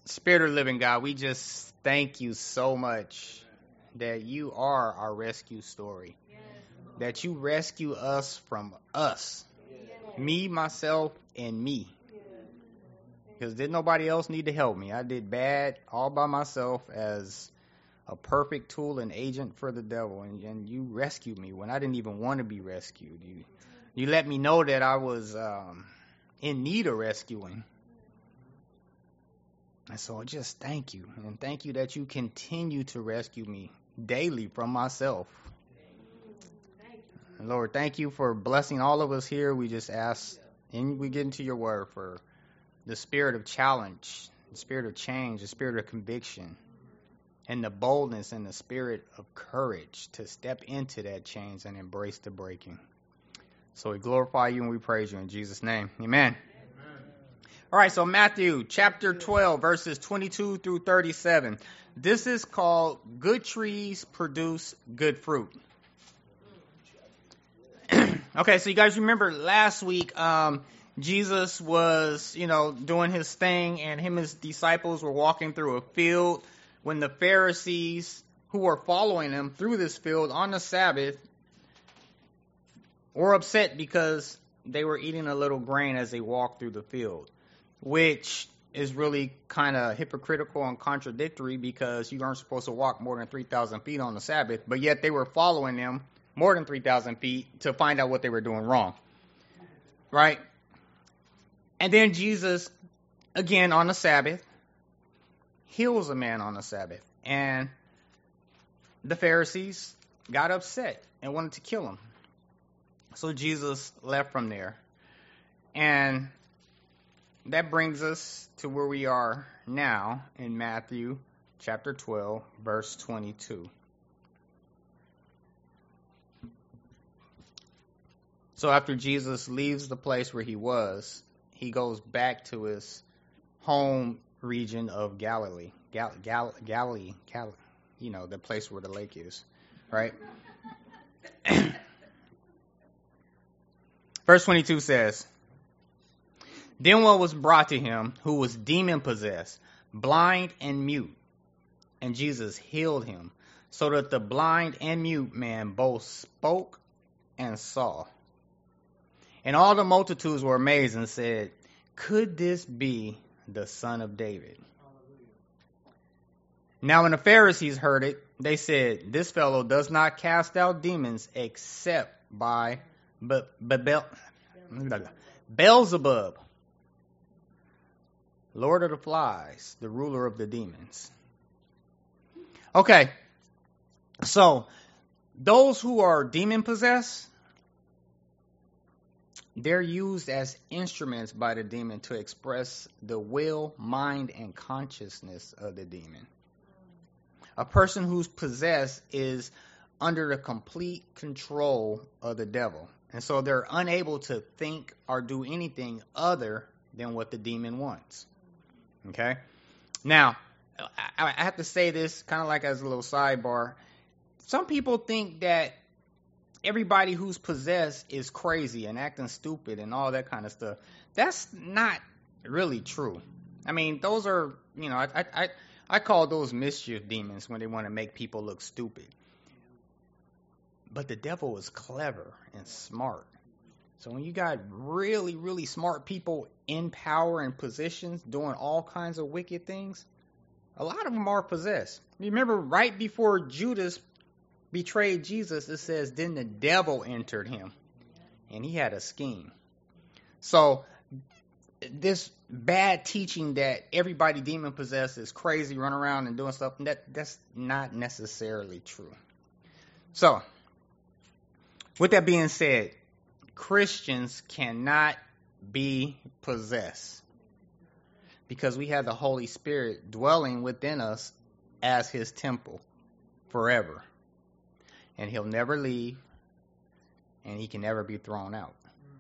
Spirit of the living God, we just thank you so much that you are our rescue story. That you rescue us from us. Me, myself, and me. Because did nobody else need to help me? I did bad all by myself as a perfect tool and agent for the devil. And you rescued me when I didn't even want to be rescued. You let me know that I was in need of rescuing. And so just thank you. And thank you that you continue to rescue me daily from myself. And Lord, thank you for blessing all of us here. We just ask, and we get into your word, for the spirit of challenge, the spirit of change, the spirit of conviction, and the boldness and the spirit of courage to step into that change and embrace the breaking. So we glorify you and we praise you in Jesus' name. Amen. All right, so Matthew chapter 12, verses 22 through 37. This is called Good Trees Produce Good Fruit. Okay, so you guys remember last week, Jesus was, doing his thing, and him and his disciples were walking through a field when the Pharisees who were following him through this field on the Sabbath were upset because they were eating a little grain as they walked through the field, which is really kind of hypocritical and contradictory because you aren't supposed to walk more than 3,000 feet on the Sabbath, but yet they were following them more than 3,000 feet to find out what they were doing wrong, right? And then Jesus, again on the Sabbath, heals a man on the Sabbath, and the Pharisees got upset and wanted to kill him. So Jesus left from there, and that brings us to where we are now in Matthew chapter 12, verse 22. So after Jesus leaves the place where he was, he goes back to his home region of Galilee. Galilee, the place where the lake is, right? Verse 22 says, Then one was brought to him who was demon-possessed, blind and mute, and Jesus healed him, so that the blind and mute man both spoke and saw. And all the multitudes were amazed and said, Could this be the Son of David? Now when the Pharisees heard it, they said, This fellow does not cast out demons except by Beelzebub, Lord of the Flies, the ruler of the demons. Okay, so those who are demon-possessed, they're used as instruments by the demon to express the will, mind, and consciousness of the demon. A person who's possessed is under the complete control of the devil. And so they're unable to think or do anything other than what the demon wants. Okay? Now, I have to say this kind of like as a little sidebar. Some people think that everybody who's possessed is crazy and acting stupid and all that kind of stuff. That's not really true. I mean, those are, I call those mischief demons when they want to make people look stupid. But the devil is clever and smart. So when you got really, really smart people in power and positions doing all kinds of wicked things, a lot of them are possessed. Remember, right before Judas betrayed Jesus, it says, Then the devil entered him, and he had a scheme. So this bad teaching that everybody demon-possessed is crazy, run around and doing stuff, that's not necessarily true. So, with that being said, Christians cannot be possessed because we have the Holy Spirit dwelling within us as his temple forever. And he'll never leave, and he can never be thrown out.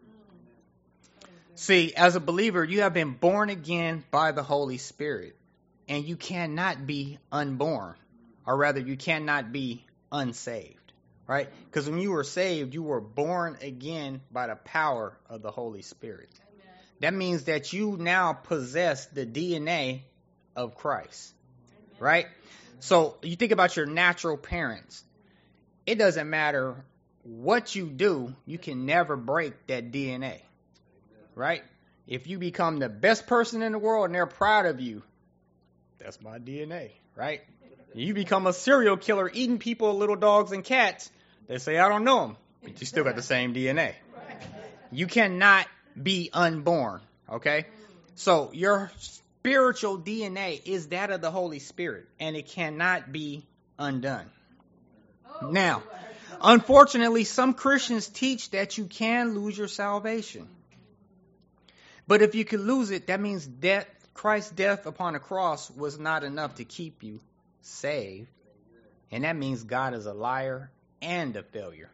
See, as a believer, you have been born again by the Holy Spirit, and you cannot be unborn, or rather, you cannot be unsaved, right? Because when you were saved, you were born again by the power of the Holy Spirit. Amen. That means that you now possess the DNA of Christ, right? So you think about your natural parents. It doesn't matter what you do, you can never break that DNA, right? If you become the best person in the world and they're proud of you, that's my DNA, right? You become a serial killer eating people, little dogs and cats, they say, I don't know them, but you still got the same DNA. You cannot be unborn, okay? So your spiritual DNA is that of the Holy Spirit, and it cannot be undone. Now, unfortunately, some Christians teach that you can lose your salvation. But if you could lose it, that means death, Christ's death upon the cross was not enough to keep you saved. And that means God is a liar and a failure.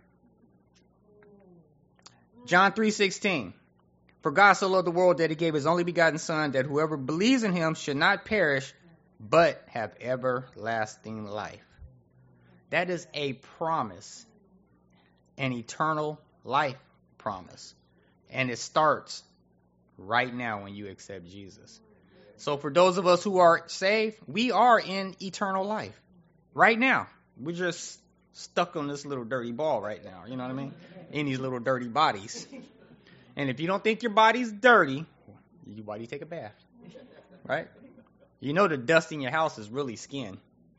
John 3:16. For God so loved the world that he gave his only begotten Son, that whoever believes in him should not perish, but have everlasting life. That is a promise, an eternal life promise. And it starts right now when you accept Jesus. So for those of us who are saved, we are in eternal life right now. We're just stuck on this little dirty ball right now. You know what I mean? In these little dirty bodies. And if you don't think your body's dirty, why do you take a bath? Right? You know the dust in your house is really skin.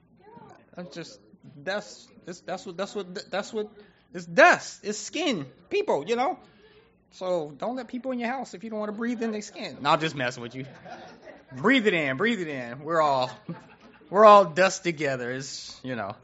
That's what it's dust. It's skin. People, you know. So don't let people in your house if you don't want to breathe in their skin. No, I'm just messing with you. Breathe it in. Breathe it in. We're all dust together. It's, you know.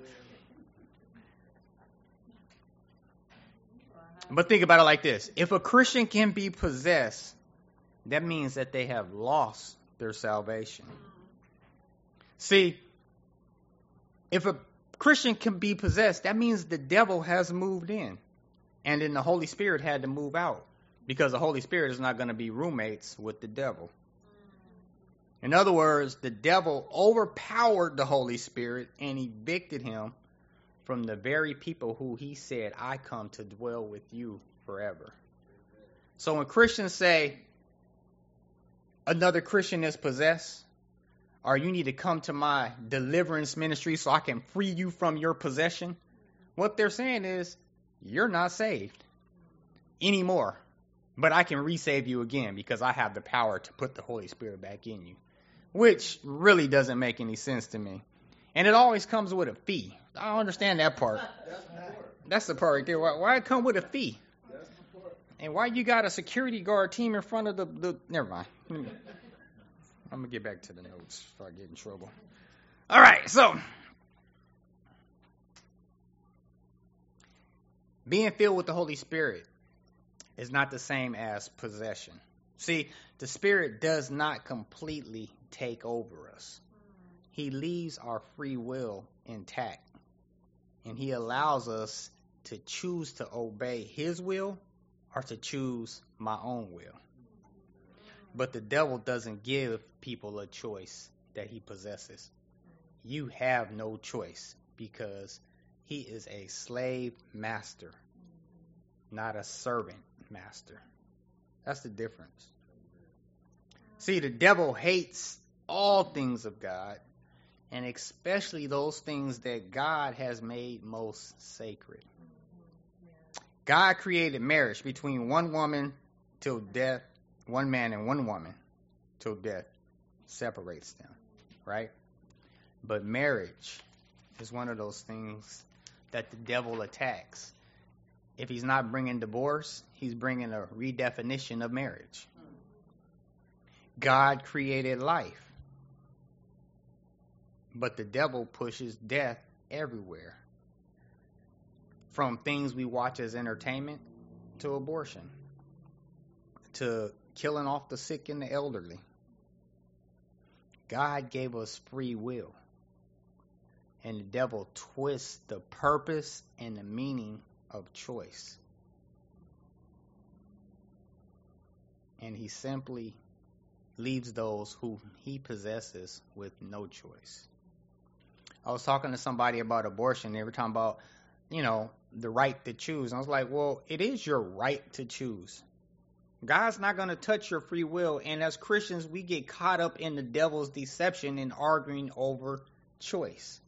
But think about it like this. If a Christian can be possessed, that means that they have lost their salvation. See, if a Christian can be possessed, that means the devil has moved in. And then the Holy Spirit had to move out. Because the Holy Spirit is not going to be roommates with the devil. In other words, the devil overpowered the Holy Spirit and evicted him from the very people who he said, I come to dwell with you forever. So when Christians say another Christian is possessed, or you need to come to my deliverance ministry so I can free you from your possession, what they're saying is, you're not saved anymore. But I can resave you again because I have the power to put the Holy Spirit back in you. Which really doesn't make any sense to me. And it always comes with a fee. I don't understand that part. That's the part right there. Why it come with a fee? And why you got a security guard team in front of the never mind. I'm going to get back to the notes before I get in trouble. All right, so being filled with the Holy Spirit is not the same as possession. See, the Spirit does not completely take over us. He leaves our free will intact. And he allows us to choose to obey his will or to choose my own will. But the devil doesn't give people a choice that he possesses. You have no choice because he is a slave master, not a servant master. That's the difference. See, the devil hates all things of God, and especially those things that God has made most sacred. God created marriage between one woman till death, one man and one woman till death separates them, right? But marriage is one of those things that the devil attacks. If he's not bringing divorce, he's bringing a redefinition of marriage. God created life, but the devil pushes death everywhere. From things we watch as entertainment to abortion, to killing off the sick and the elderly. God gave us free will, and the devil twists the purpose and the meaning of choice. And he simply leaves those who he possesses with no choice. I was talking to somebody about abortion. They were talking about, the right to choose. And I was like, well, it is your right to choose. God's not going to touch your free will. And as Christians, we get caught up in the devil's deception and arguing over choice.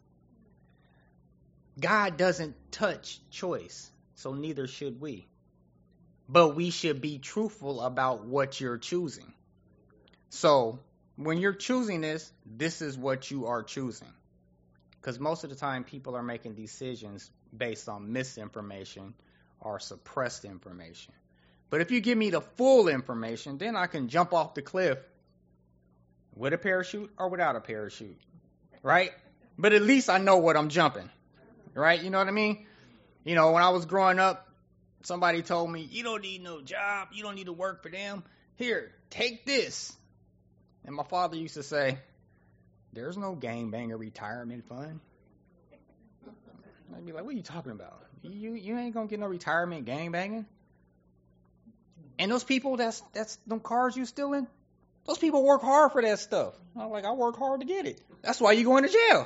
God doesn't touch choice, so neither should we. But we should be truthful about what you're choosing. So when you're choosing this is what you are choosing. Because most of the time people are making decisions based on misinformation or suppressed information. But if you give me the full information, then I can jump off the cliff with a parachute or without a parachute, right? But at least I know what I'm jumping, right? You know what I mean? You know, when I was growing up, somebody told me, you don't need no job. You don't need to work for them. Here, take this. And my father used to say, there's no gangbanger retirement fund. I'd be like, what are you talking about? You ain't going to get no retirement gangbanging. And those people, that's them cars you stealing, those people work hard for that stuff. I'm like, I work hard to get it. That's why you going to jail.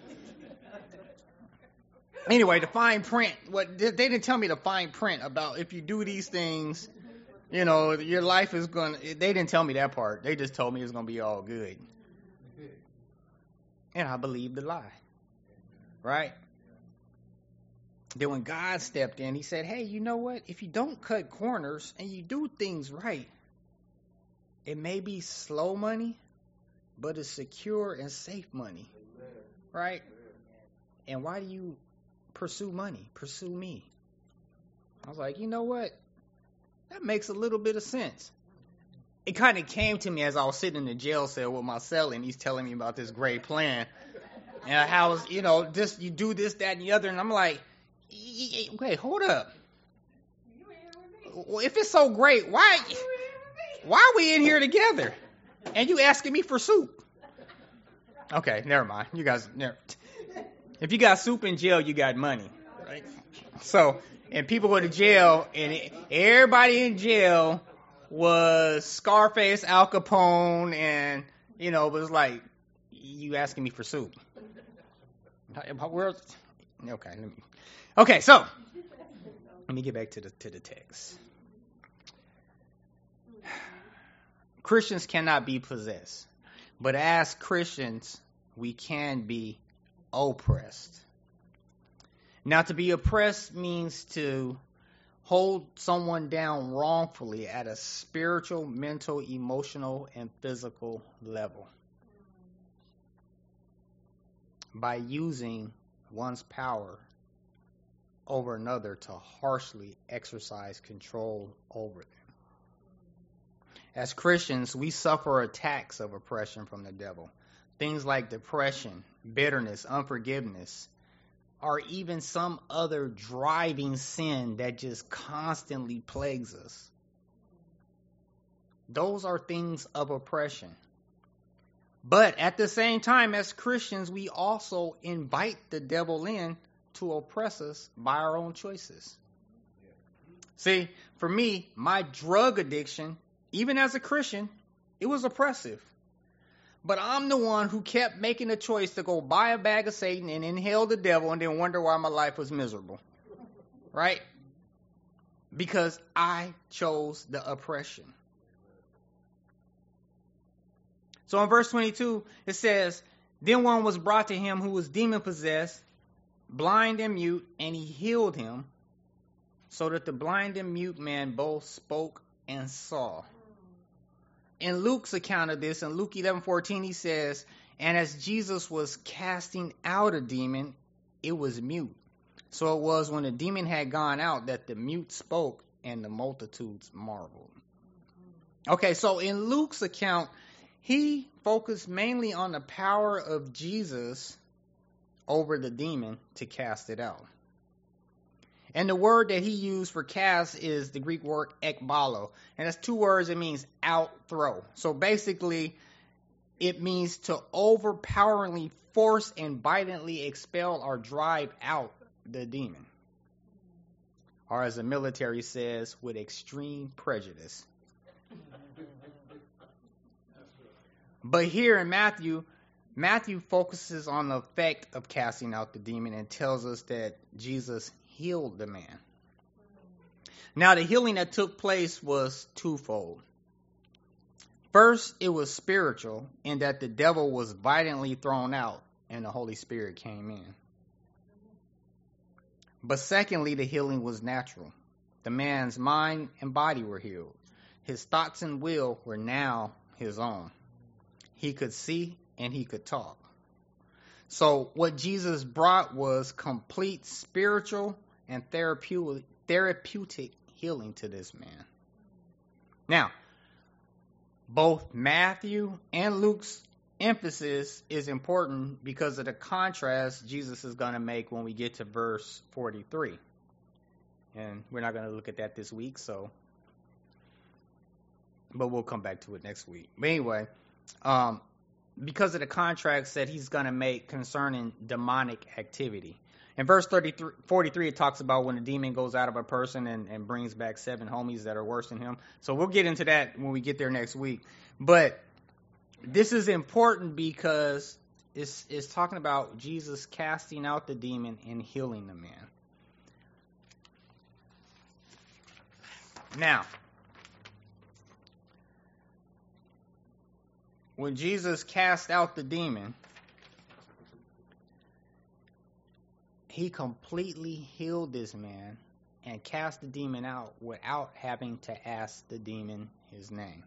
Anyway, the fine print, they didn't tell me the fine print about if you do these things, you know, your life is going to, they didn't tell me that part. They just told me it's going to be all good. And I believed the lie. Right? Then when God stepped in, he said, hey, you know what? If you don't cut corners and you do things right, it may be slow money, but it's secure and safe money. Right? And why do you pursue money? Pursue me. I was like, you know what? That makes a little bit of sense. It kind of came to me as I was sitting in the jail cell with my cell, and he's telling me about this great plan. And how, you know, you do this, that, and the other. And I'm like, wait, hold up. Well, if it's so great, why are we in here together? And you asking me for soup? Okay, never mind. You guys, if you got soup in jail, you got money, right? So, and people go to jail, and everybody in jail was Scarface, Al Capone, and, you know, it was like, you asking me for soup. Okay, so let me get back to the text. Christians cannot be possessed, but as Christians, we can be oppressed. Now, to be oppressed means to hold someone down wrongfully at a spiritual, mental, emotional, and physical level by using one's power over another to harshly exercise control over them. As Christians, we suffer attacks of oppression from the devil. Things like depression, bitterness, unforgiveness, or even some other driving sin that just constantly plagues us. Those are things of oppression. But at the same time, as Christians, we also invite the devil in to oppress us by our own choices. See, for me, my drug addiction, even as a Christian, it was oppressive. But I'm the one who kept making a choice to go buy a bag of Satan and inhale the devil and then wonder why my life was miserable. Right? Because I chose the oppression. So in verse 22, it says, then one was brought to him who was demon-possessed, blind and mute, and he healed him, so that the blind and mute man both spoke and saw. In Luke's account of this, in Luke 11:14, he says, and as Jesus was casting out a demon, it was mute. So it was when the demon had gone out that the mute spoke, and the multitudes marveled. Okay, so in Luke's account, he focused mainly on the power of Jesus over the demon to cast it out. And the word that he used for cast is the Greek word ekbalo. And that's two words. It means out, throw. So basically, it means to overpoweringly force and violently expel or drive out the demon. Or as the military says, with extreme prejudice. But here in Matthew focuses on the effect of casting out the demon and tells us that Jesus healed the man. Now, the healing that took place was twofold. First, it was spiritual in that the devil was violently thrown out and the Holy Spirit came in. But secondly, the healing was natural. The man's mind and body were healed. His thoughts and will were now his own. He could see and he could talk. So what Jesus brought was complete spiritual and therapeutic healing to this man. Now, both Matthew and Luke's emphasis is important because of the contrast Jesus is going to make when we get to verse 43. And we're not going to look at that this week, but we'll come back to it next week. But anyway, because of the contrast that he's going to make concerning demonic activity. In verse 43, it talks about when a demon goes out of a person and brings back 7 homies that are worse than him. So we'll get into that when we get there next week. But this is important because it's talking about Jesus casting out the demon and healing the man. Now, when Jesus cast out the demon, he completely healed this man and cast the demon out without having to ask the demon his name.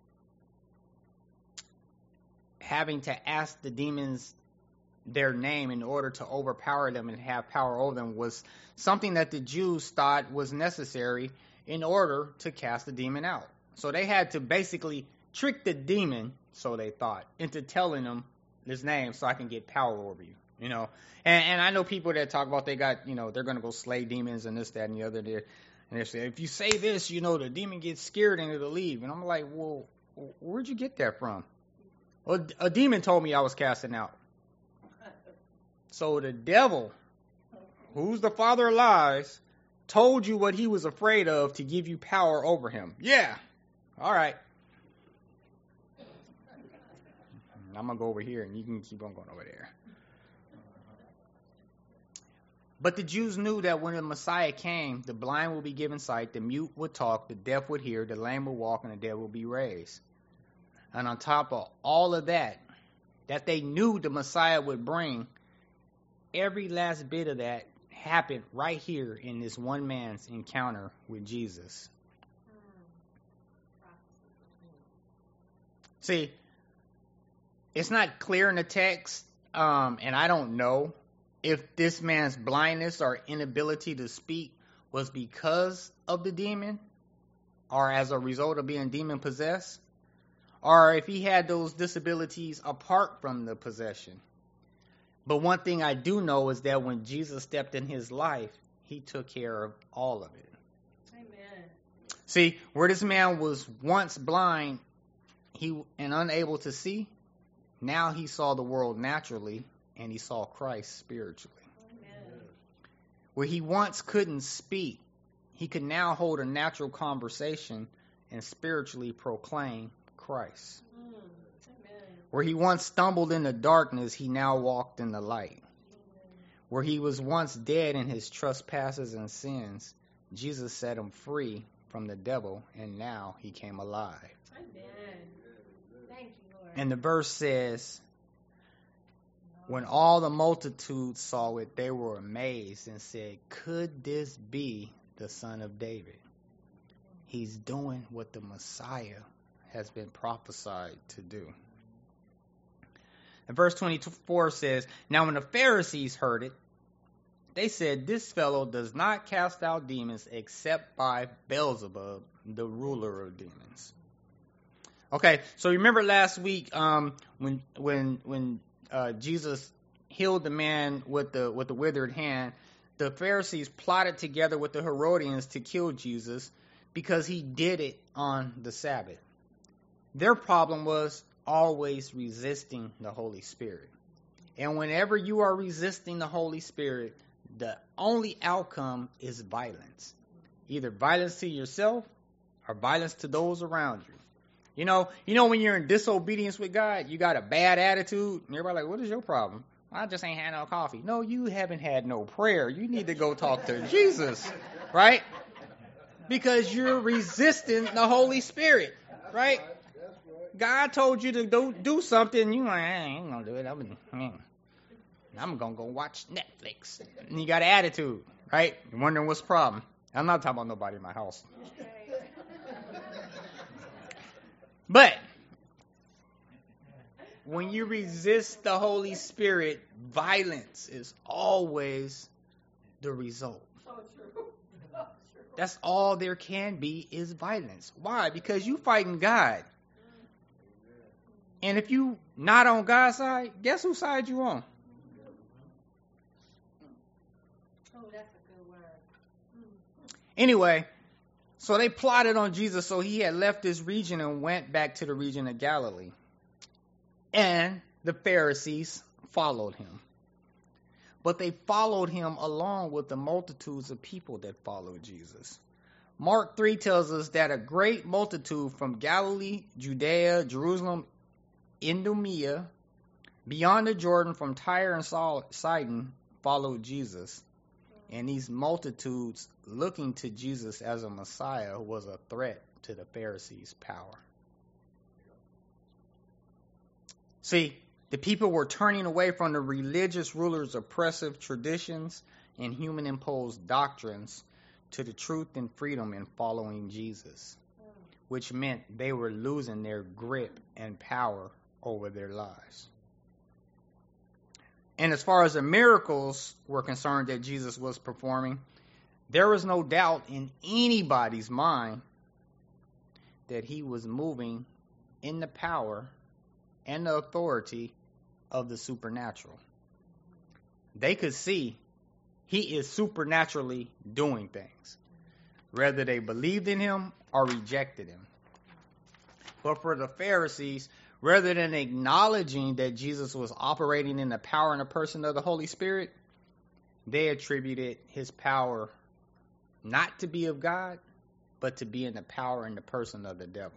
Having to ask the demons their name in order to overpower them and have power over them was something that the Jews thought was necessary in order to cast the demon out. So they had to basically trick the demon, so they thought, into telling them his name so I can get power over you. You know, and I know people that talk about they got, they're going to go slay demons and this, that, and the other. And they say, if you say this, the demon gets scared and it'll leave. And I'm like, well, where'd you get that from? Well, a demon told me I was casting out. So the devil, who's the father of lies, told you what he was afraid of to give you power over him. Yeah. All right. I'm going to go over here and you can keep on going over there. But the Jews knew that when the Messiah came, the blind would be given sight, the mute would talk, the deaf would hear, the lame would walk, and the dead would be raised. And on top of all of that they knew the Messiah would bring, every last bit of that happened right here in this one man's encounter with Jesus. See, it's not clear in the text, and I don't know if this man's blindness or inability to speak was because of the demon or as a result of being demon possessed, or if he had those disabilities apart from the possession. But one thing I do know is that when Jesus stepped in his life, he took care of all of it. Amen. See, where this man was once blind and unable to see, now he saw the world naturally and he saw Christ spiritually. Amen. Where he once couldn't speak, he could now hold a natural conversation and spiritually proclaim Christ. Where he once stumbled in the darkness, he now walked in the light. Where he was once dead in his trespasses and sins, Jesus set him free from the devil, and now he came alive. Amen. Thank you, Lord. And the verse says, when all the multitude saw it, they were amazed and said, could this be the Son of David? He's doing what the Messiah has been prophesied to do. And verse 24 says, now when the Pharisees heard it, they said, this fellow does not cast out demons except by Beelzebub, the ruler of demons. Okay, so remember last week when Jesus healed the man with the withered hand, the Pharisees plotted together with the Herodians to kill Jesus because he did it on the Sabbath. Their problem was always resisting the Holy Spirit. And whenever you are resisting the Holy Spirit, the only outcome is violence. Either violence to yourself or violence to those around you. You know when you're in disobedience with God, you got a bad attitude, and everybody's like, what is your problem? I just ain't had no coffee. No, you haven't had no prayer. You need to go talk to Jesus, right? Because you're resisting the Holy Spirit, right? God told you to do something, and you're like, I ain't gonna do it. I'm gonna go watch Netflix. And you got an attitude, right? You're wondering what's the problem. I'm not talking about nobody in my house. But when you resist the Holy Spirit, violence is always the result. That's all there can be is violence. Why? Because you fighting God. And if you not on God's side, guess whose side you on? Oh, that's a good word. Anyway, so they plotted on Jesus, so he had left this region and went back to the region of Galilee. And the Pharisees followed him. But they followed him along with the multitudes of people that followed Jesus. Mark 3 tells us that a great multitude from Galilee, Judea, Jerusalem, Idumea, beyond the Jordan, from Tyre and Sidon, followed Jesus. And these multitudes, looking to Jesus as a Messiah, was a threat to the Pharisees' power. See, the people were turning away from the religious rulers' oppressive traditions and human-imposed doctrines to the truth and freedom in following Jesus, which meant they were losing their grip and power over their lives. And as far as the miracles were concerned that Jesus was performing, there was no doubt in anybody's mind that he was moving in the power and the authority of the supernatural. They could see he is supernaturally doing things, whether they believed in him or rejected him. But for the Pharisees, rather than acknowledging that Jesus was operating in the power and the person of the Holy Spirit, they attributed his power not to be of God, but to be in the power and the person of the devil.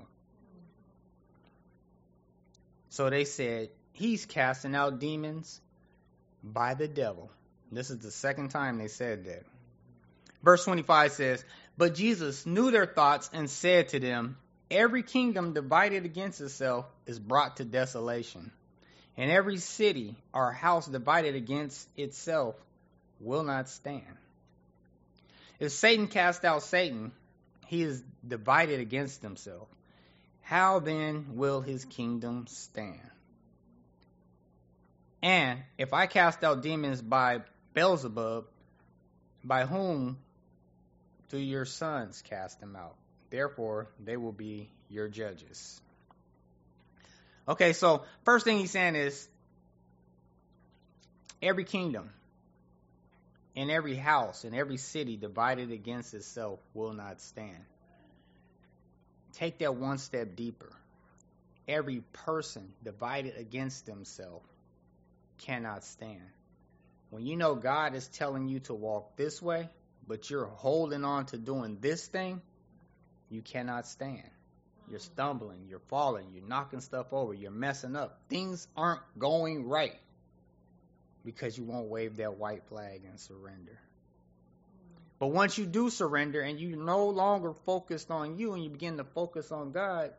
So they said, he's casting out demons by the devil. This is the second time they said that. Verse 25 says, but Jesus knew their thoughts and said to them, every kingdom divided against itself is brought to desolation, and every city or house divided against itself will not stand. If Satan cast out Satan, he is divided against himself. How then will his kingdom stand? And if I cast out demons by Beelzebub, by whom do your sons cast them out? Therefore, they will be your judges. Okay, so first thing he's saying is, every kingdom and every house and every city divided against itself will not stand. Take that one step deeper. Every person divided against themselves cannot stand. When you know God is telling you to walk this way, but you're holding on to doing this thing, you cannot stand. You're stumbling, you're falling, you're knocking stuff over, you're messing up. Things aren't going right because you won't wave that white flag and surrender. But once you do surrender and you're no longer focused on you and you begin to focus on God,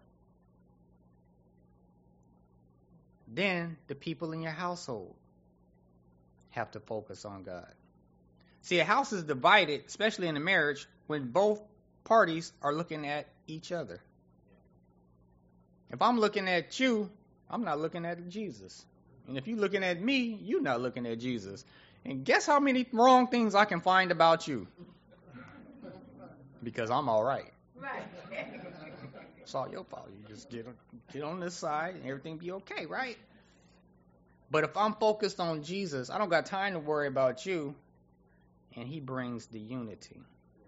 then the people in your household have to focus on God. See, a house is divided, especially in a marriage, when both parties are looking at each other. If I'm looking at you, I'm not looking at Jesus. And if you're looking at me, you're not looking at Jesus. And guess how many wrong things I can find about you? Because I'm all right. Right. It's all your fault. You just get on this side and everything be okay, right? But if I'm focused on Jesus, I don't got time to worry about you. And he brings the unity.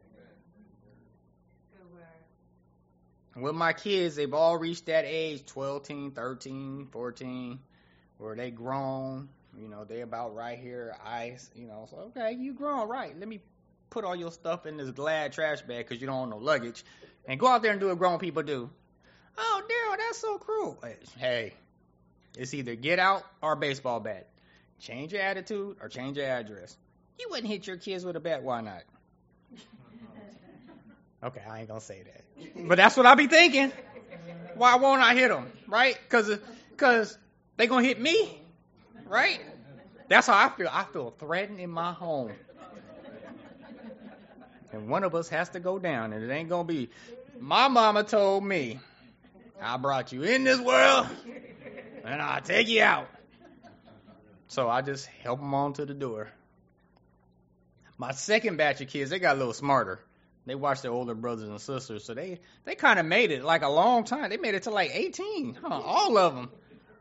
Good word. With my kids, they've all reached that age, 12, 13, 14, where they grown. You know, they about right here, so okay, you grown, right. Let me put all your stuff in this Glad trash bag because you don't want no luggage. And go out there and do what grown people do. Oh, Daryl, that's so cruel. Hey, it's either get out or baseball bat. Change your attitude or change your address. You wouldn't hit your kids with a bat, why not? Okay, I ain't going to say that. But that's what I be thinking. Why won't I hit them? Right? Because they going to hit me. Right? That's how I feel. I feel threatened in my home. And one of us has to go down. And it ain't going to be. My mama told me, I brought you in this world, and I'll take you out. So I just help them on to the door. My second batch of kids, they got a little smarter. They watched their older brothers and sisters, so they kind of made it like a long time. They made it to like 18, all of them.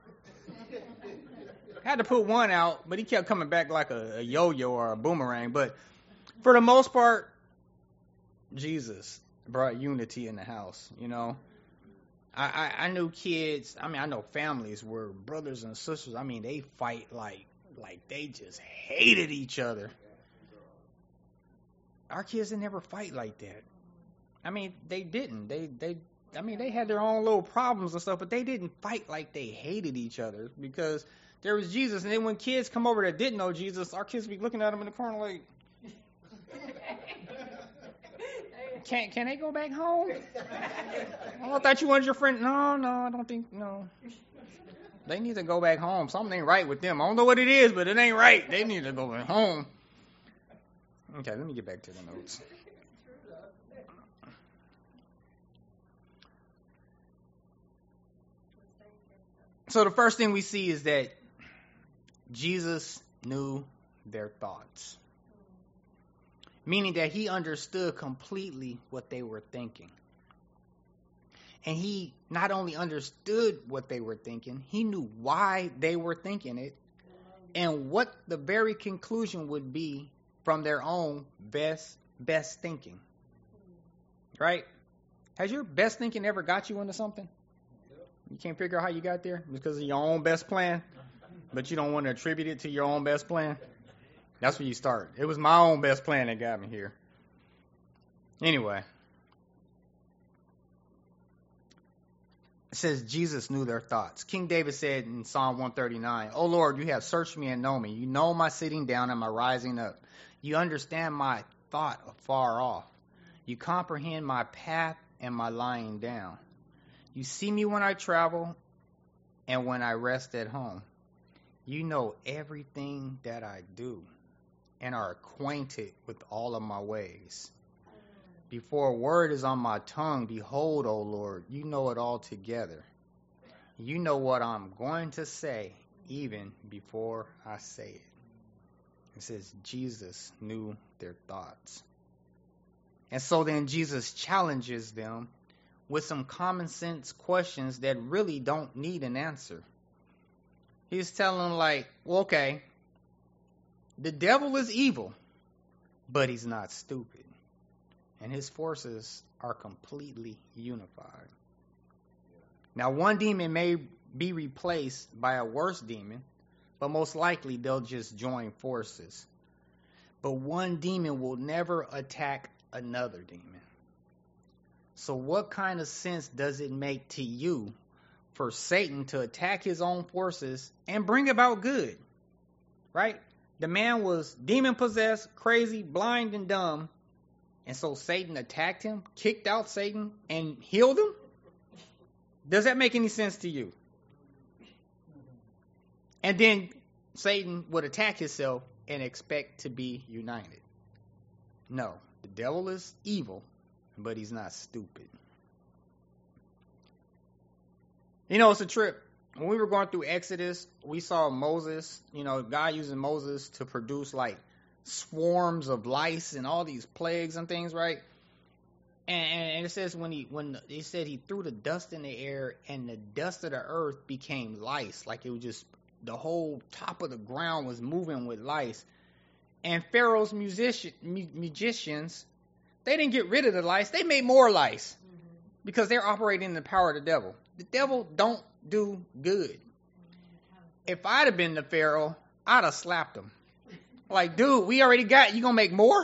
Had to put one out, but he kept coming back like a yo-yo or a boomerang. But for the most part, Jesus brought unity in the house, you know. I knew kids, I know families where brothers and sisters, they fight like they just hated each other. Our kids didn't never fight like that. They didn't. They had their own little problems and stuff, but they didn't fight like they hated each other because there was Jesus. And then when kids come over that didn't know Jesus, our kids be looking at them in the corner like, Can they go back home? Oh, I thought you wanted your friend. No, I don't think, no. They need to go back home. Something ain't right with them. I don't know what it is, but it ain't right. They need to go back home. Okay, let me get back to the notes. So the first thing we see is that Jesus knew their thoughts. Meaning that he understood completely what they were thinking. And he not only understood what they were thinking, he knew why they were thinking it and what the very conclusion would be from their own best thinking. Right? Has your best thinking ever got you into something? You can't figure out how you got there because of your own best plan, but you don't want to attribute it to your own best plan? That's where you start. It was my own best plan that got me here. Anyway. It says Jesus knew their thoughts. King David said in Psalm 139, "O Lord, you have searched me and know me. You know my sitting down and my rising up. You understand my thought afar off. You comprehend my path and my lying down. You see me when I travel and when I rest at home. You know everything that I do and are acquainted with all of my ways. Before a word is on my tongue, behold, O Lord, you know it all together. You know what I'm going to say even before I say it." It says Jesus knew their thoughts. And so then Jesus challenges them with some common sense questions that really don't need an answer. He's telling them like, well, okay, the devil is evil, but he's not stupid. And his forces are completely unified. Now, one demon may be replaced by a worse demon, but most likely they'll just join forces. But one demon will never attack another demon. So what kind of sense does it make to you for Satan to attack his own forces and bring about good? Right? The man was demon-possessed, crazy, blind, and dumb. And so Satan attacked him, kicked out Satan, and healed him? Does that make any sense to you? And then Satan would attack himself and expect to be united. No, the devil is evil, but he's not stupid. You know, it's a trip. When we were going through Exodus, we saw Moses, God using Moses to produce like swarms of lice and all these plagues and things, right? And it says when he said he threw the dust in the air and the dust of the earth became lice, like it was just the whole top of the ground was moving with lice. And Pharaoh's magicians, they didn't get rid of the lice, they made more lice because they're operating in the power of the devil. The devil don't do good. If I'd have been the Pharaoh, I'd have slapped him. Like, dude, we already got, you gonna make more?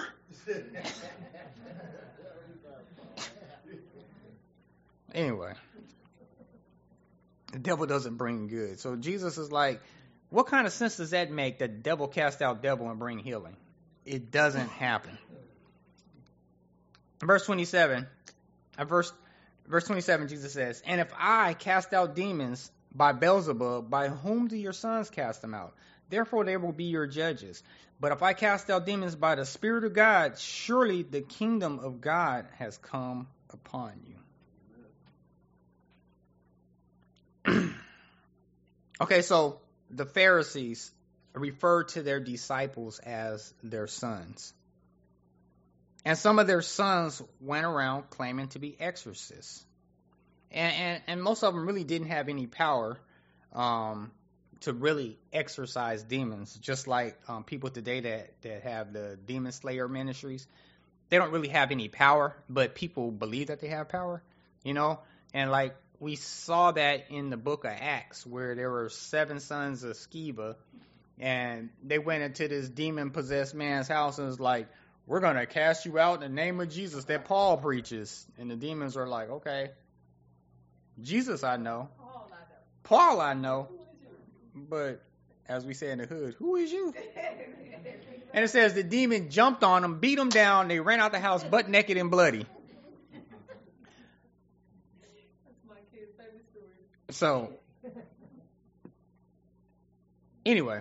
Anyway, the devil doesn't bring good. So Jesus is like, what kind of sense does that make that devil cast out devil and bring healing? It doesn't happen. Verse 27, verse 27, Jesus says, "And if I cast out demons by Beelzebub, by whom do your sons cast them out? Therefore they will be your judges. But if I cast out demons by the Spirit of God, surely the kingdom of God has come upon you." Okay, so the Pharisees referred to their disciples as their sons. And some of their sons went around claiming to be exorcists. And most of them really didn't have any power to really exorcise demons, just like people today that have the demon slayer ministries. They don't really have any power, but people believe that they have power, And like we saw that in the book of Acts, where there were 7 sons of Sceva, and they went into this demon-possessed man's house and was like, "We're going to cast you out in the name of Jesus that Paul preaches." And the demons are like, "Okay, Jesus I know. Paul I know. But as we say in the hood, who is you?" And it says the demon jumped on them, beat them down. They ran out the house butt naked and bloody. That's my kid's favorite story. So, anyway.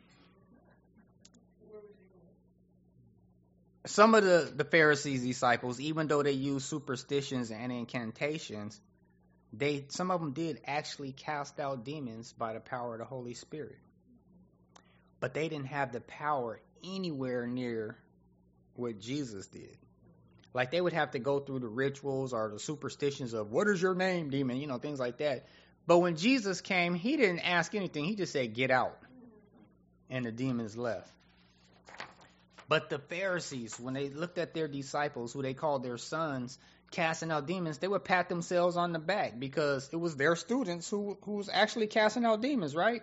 Some of the Pharisees' disciples, even though they used superstitions and incantations, some of them did actually cast out demons by the power of the Holy Spirit. But they didn't have the power anywhere near what Jesus did. Like they would have to go through the rituals or the superstitions of, "What is your name, demon?" Things like that. But when Jesus came, he didn't ask anything. He just said, "Get out." And the demons left. But the Pharisees, when they looked at their disciples, who they called their sons, casting out demons, they would pat themselves on the back because it was their students who was actually casting out demons, right?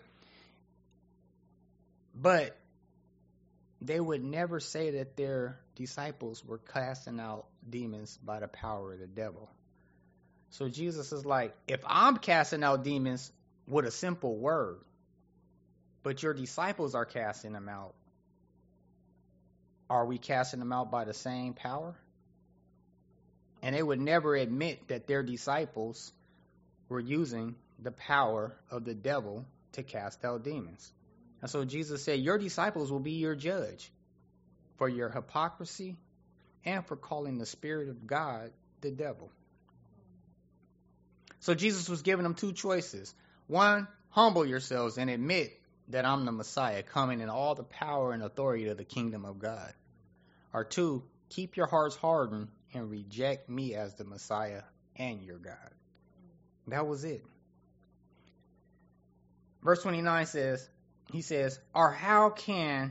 But they would never say that their disciples were casting out demons by the power of the devil. So Jesus is like, if I'm casting out demons with a simple word, but your disciples are casting them out, are we casting them out by the same power? And they would never admit that their disciples were using the power of the devil to cast out demons. And so Jesus said, your disciples will be your judge for your hypocrisy and for calling the Spirit of God the devil. So Jesus was giving them 2 choices. 1, humble yourselves and admit that I'm the Messiah, coming in all the power and authority of the kingdom of God. Or 2, keep your hearts hardened and reject me as the Messiah and your God. That was it. Verse 29 says, he says, or how can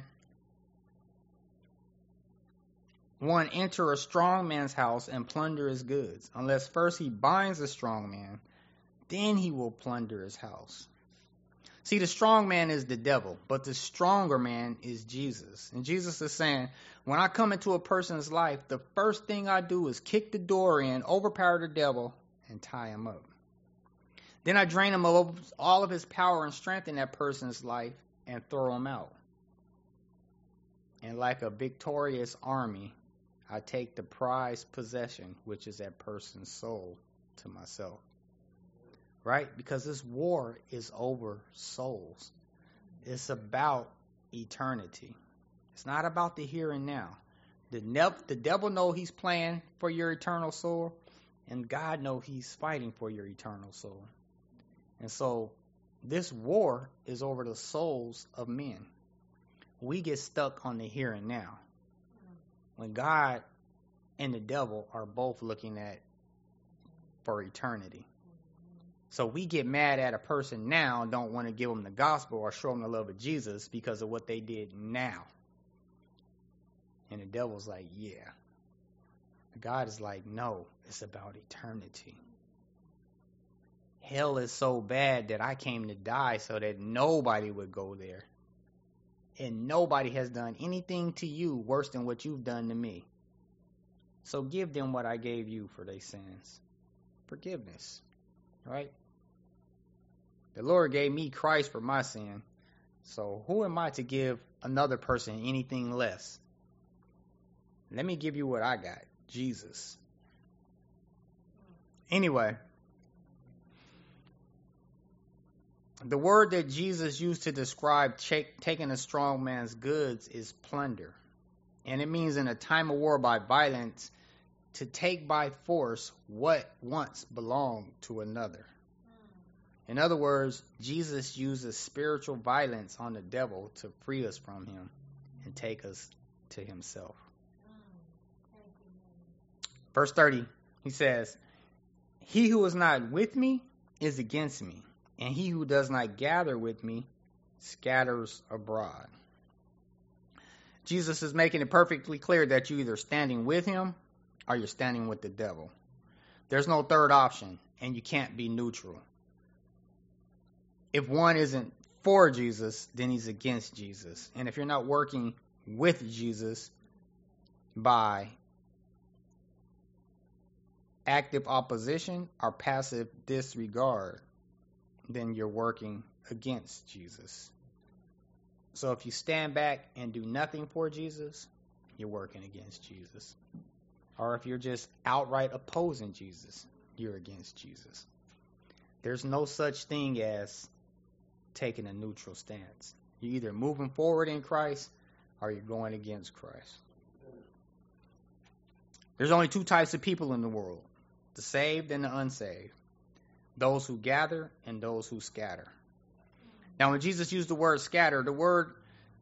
one enter a strong man's house and plunder his goods, unless first he binds the strong man, then he will plunder his house. See, the strong man is the devil, but the stronger man is Jesus. And Jesus is saying, when I come into a person's life, the first thing I do is kick the door in, overpower the devil, and tie him up. Then I drain him of all of his power and strength in that person's life and throw him out. And like a victorious army, I take the prized possession, which is that person's soul, to myself. Right? Because this war is over souls. It's about eternity. It's not about the here and now. The devil knows he's playing for your eternal soul, and God knows he's fighting for your eternal soul. And so this war is over the souls of men. We get stuck on the here and now, when God and the devil are both looking at for eternity. So we get mad at a person now and don't want to give them the gospel or show them the love of Jesus because of what they did now. And the devil's like, yeah. God is like, no, it's about eternity. Hell is so bad that I came to die so that nobody would go there. And nobody has done anything to you worse than what you've done to me. So give them what I gave you for their sins. Forgiveness. Right? The Lord gave me Christ for my sin. So who am I to give another person anything less? Let me give you what I got. Jesus. Anyway, the word that Jesus used to describe taking a strong man's goods is plunder. And it means in a time of war by violence to take by force what once belonged to another. In other words, Jesus uses spiritual violence on the devil to free us from him and take us to himself. Verse 30, he says, "He who is not with me is against me, and he who does not gather with me scatters abroad." Jesus is making it perfectly clear that you're either standing with him or you're standing with the devil. There's no third option, and you can't be neutral. If one isn't for Jesus, then he's against Jesus. And if you're not working with Jesus by active opposition or passive disregard, then you're working against Jesus. So if you stand back and do nothing for Jesus, you're working against Jesus. Or if you're just outright opposing Jesus, you're against Jesus. There's no such thing as taking a neutral stance. You're either moving forward in Christ or you're going against Christ. There's only two types of people in the world: the saved and the unsaved. Those who gather and those who scatter. Now, when Jesus used the word scatter, the word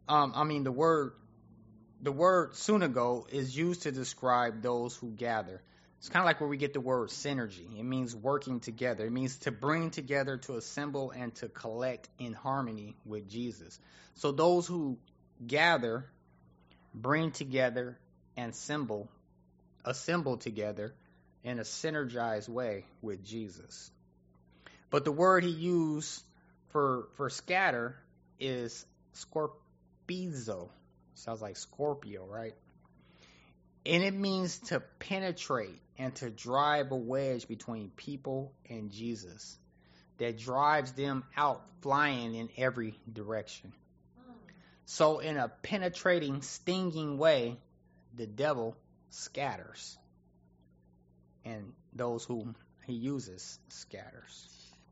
synagogue is used to describe those who gather. It's kind of like where we get the word synergy. It means working together. It means to bring together, to assemble, and to collect in harmony with Jesus. So those who gather, bring together, and assemble together in a synergized way with Jesus. But the word he used for scatter is scorpizo. Sounds like Scorpio, right? And it means to penetrate and to drive a wedge between people and Jesus that drives them out flying in every direction. So in a penetrating, stinging way, the devil scatters. And those whom he uses scatters.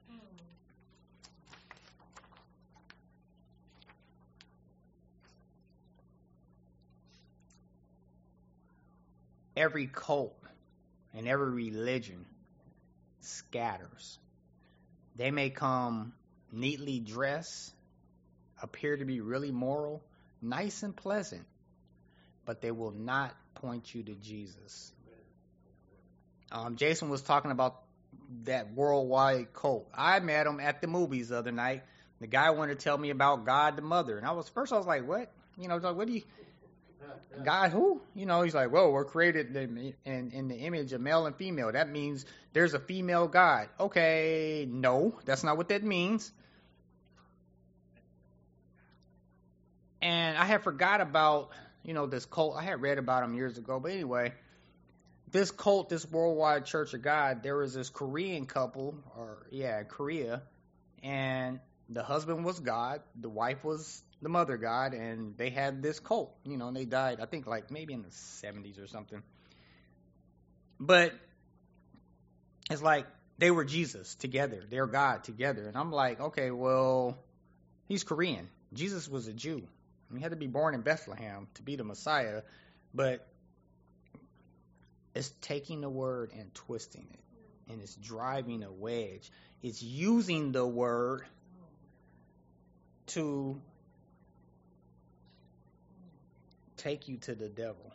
Every cult and every religion scatters. They may come neatly dressed, appear to be really moral, nice and pleasant, but they will not point you to Jesus. Jason was talking about that worldwide cult. I met him at the movies the other night. The guy wanted to tell me about God the Mother, and I was like, what? What do you... God who? He's like, well, we're created in the image of male and female. That means there's a female God. Okay, no, that's not what that means. And I had forgot about, this cult. I had read about him years ago. But anyway, this cult, this Worldwide Church of God, there was this Korean couple, Korea, and the husband was God, the wife was the mother God, and they had this cult, and they died, I think, like maybe in the 70s or something. But it's like they were Jesus together, they're God together, and I'm like, okay, well, he's Korean. Jesus was a Jew. He had to be born in Bethlehem to be the Messiah, but it's taking the word and twisting it, and it's driving a wedge. It's using the word to take you to the devil.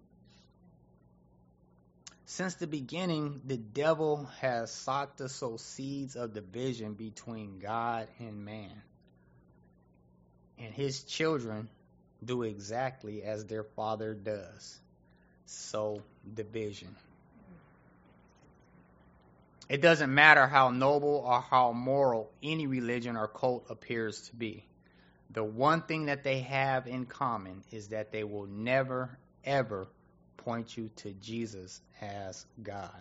Since the beginning, the devil has sought to sow seeds of division between God and man. And his children do exactly as their father does. Sow division. It doesn't matter how noble or how moral any religion or cult appears to be. The one thing that they have in common is that they will never, ever point you to Jesus as God.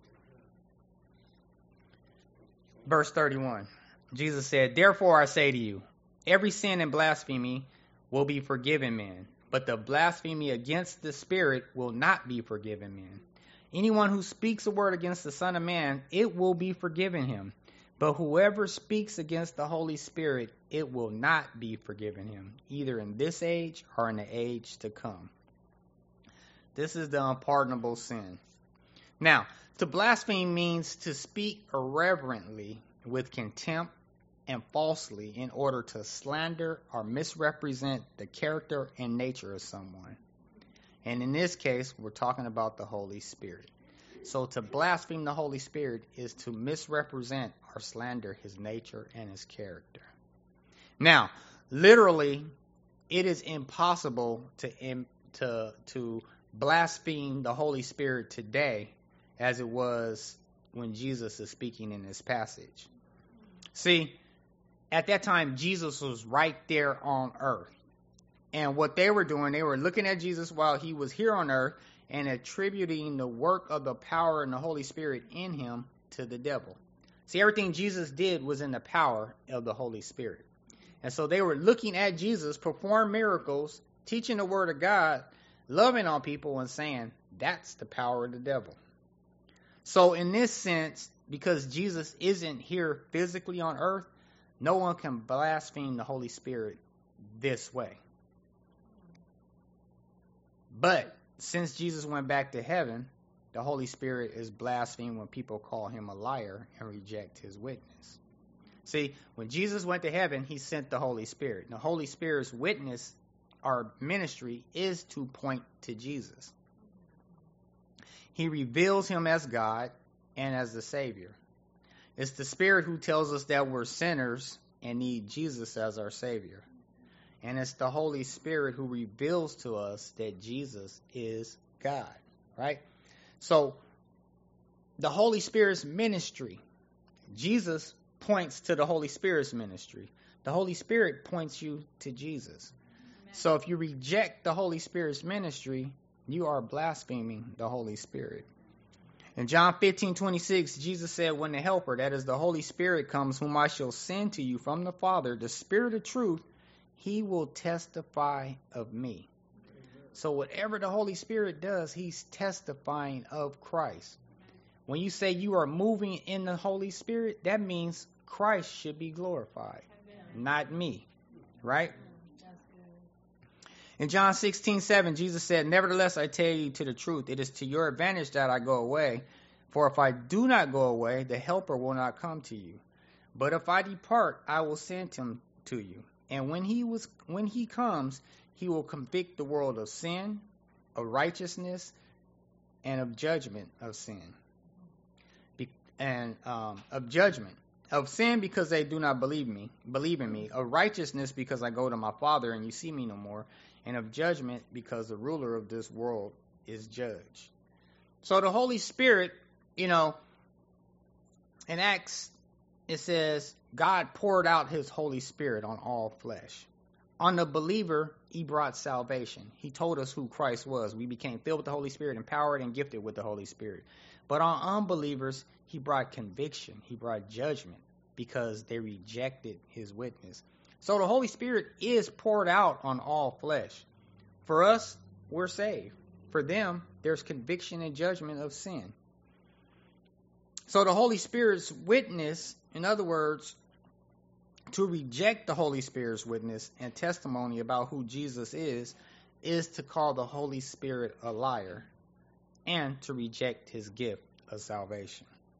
Verse 31, Jesus said, "Therefore I say to you, every sin and blasphemy will be forgiven men, but the blasphemy against the Spirit will not be forgiven men. Anyone who speaks a word against the Son of Man, it will be forgiven him. But whoever speaks against the Holy Spirit, it will not be forgiven him, either in this age or in the age to come. This is the unpardonable sin. Now, to blaspheme means to speak irreverently, with contempt and falsely, in order to slander or misrepresent the character and nature of someone. And in this case, we're talking about the Holy Spirit. So to blaspheme the Holy Spirit is to misrepresent or slander his nature and his character. Now, literally, it is impossible to blaspheme the Holy Spirit today as it was when Jesus is speaking in this passage. See, at that time, Jesus was right there on earth. And what they were doing, they were looking at Jesus while he was here on earth and attributing the work of the power and the Holy Spirit in him to the devil. See, everything Jesus did was in the power of the Holy Spirit. And so they were looking at Jesus perform miracles, teaching the word of God, loving on people, and saying, that's the power of the devil. So in this sense, because Jesus isn't here physically on earth, no one can blaspheme the Holy Spirit this way. But since Jesus went back to heaven, the Holy Spirit is blasphemed when people call him a liar and reject his witness. See, when Jesus went to heaven, he sent the Holy Spirit. The Holy Spirit's witness, our ministry, is to point to Jesus. He reveals him as God and as the Savior. It's the Spirit who tells us that we're sinners and need Jesus as our Savior. And it's the Holy Spirit who reveals to us that Jesus is God, right? So, the Holy Spirit's ministry, Jesus points to the Holy Spirit's ministry. The Holy Spirit points you to Jesus. Amen. So, if you reject the Holy Spirit's ministry, you are blaspheming the Holy Spirit. In John 15:26, Jesus said, when the Helper, that is the Holy Spirit, comes, whom I shall send to you from the Father, the Spirit of truth, he will testify of me. So whatever the Holy Spirit does, he's testifying of Christ. When you say you are moving in the Holy Spirit, that means Christ should be glorified, not me, right? In John 16:7, Jesus said, nevertheless, I tell you to the truth, it is to your advantage that I go away. For if I do not go away, the Helper will not come to you. But if I depart, I will send him to you. And when he comes, he will convict the world of sin, of righteousness, and of judgment of sin. Of judgment. Of sin because they do not believe in me. Of righteousness because I go to my Father and you see me no more. And of judgment because the ruler of this world is judged. So the Holy Spirit, in Acts, it says, God poured out his Holy Spirit on all flesh. On the believer, he brought salvation. He told us who Christ was. We became filled with the Holy Spirit, empowered and gifted with the Holy Spirit. But on unbelievers, he brought conviction. He brought judgment because they rejected his witness. So the Holy Spirit is poured out on all flesh. For us, we're saved. For them, there's conviction and judgment of sin. So the Holy Spirit's witness, in other words, to reject the Holy Spirit's witness and testimony about who Jesus is to call the Holy Spirit a liar and to reject his gift of salvation.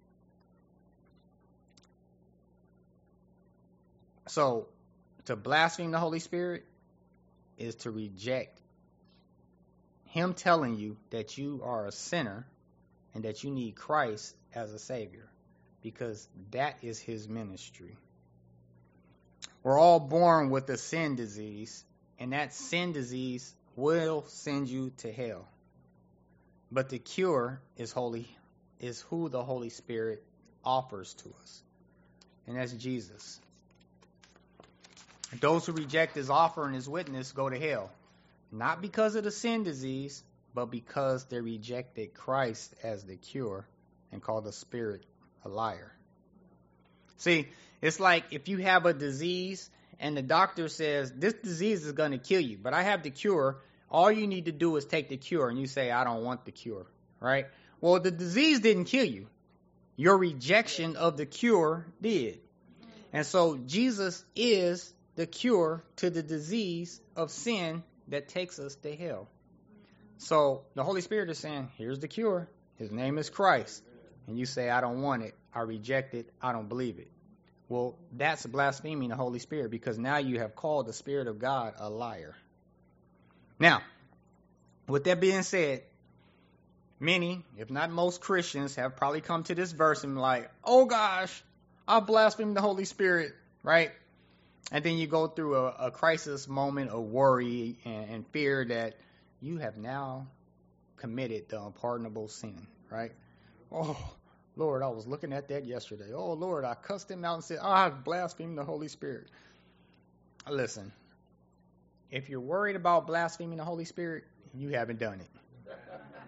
So, to blaspheme the Holy Spirit is to reject him telling you that you are a sinner and that you need Christ as a Savior, because that is his ministry. We're all born with a sin disease, and that sin disease will send you to hell. But the cure is who the Holy Spirit offers to us, and that's Jesus. Those who reject his offer and his witness go to hell, not because of the sin disease, but because they rejected Christ as the cure and called the Spirit a liar. See, it's like if you have a disease and the doctor says, this disease is going to kill you, but I have the cure. All you need to do is take the cure. And you say, I don't want the cure, right? Well, the disease didn't kill you. Your rejection of the cure did. And so Jesus is the cure to the disease of sin that takes us to hell. So the Holy Spirit is saying, here's the cure. His name is Christ. And you say, I don't want it. I reject it. I don't believe it. Well, that's blaspheming the Holy Spirit, because now you have called the Spirit of God a liar. Now, with that being said, many, if not most Christians, have probably come to this verse and like, oh gosh, I blaspheme the Holy Spirit, right? And then you go through a crisis moment of worry and fear that you have now committed the unpardonable sin, right? Oh, Lord, I was looking at that yesterday. Oh, Lord, I cussed him out and said, I blasphemed the Holy Spirit. Listen, if you're worried about blaspheming the Holy Spirit, you haven't done it.